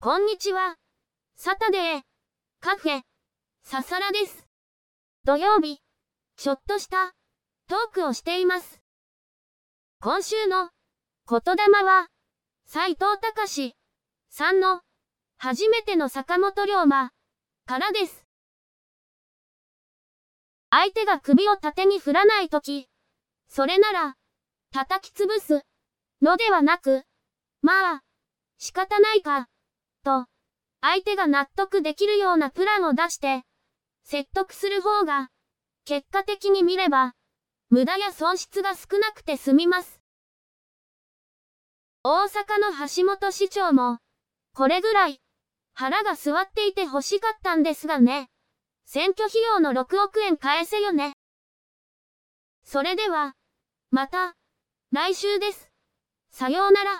こんにちは。サタデー、カフェ、ササラです。土曜日、ちょっとしたトークをしています。今週の言霊は、斉藤隆さんの初めての坂本龍馬からです。相手が首を縦に振らないとき、それなら叩き潰すのではなく、まあ、仕方ないか、と、相手が納得できるようなプランを出して、説得する方が、結果的に見れば、無駄や損失が少なくて済みます。大阪の橋本市長も、これぐらい、腹が据わっていて欲しかったんですがね。選挙費用の6億円返せよね。それでは、また、来週です。さようなら。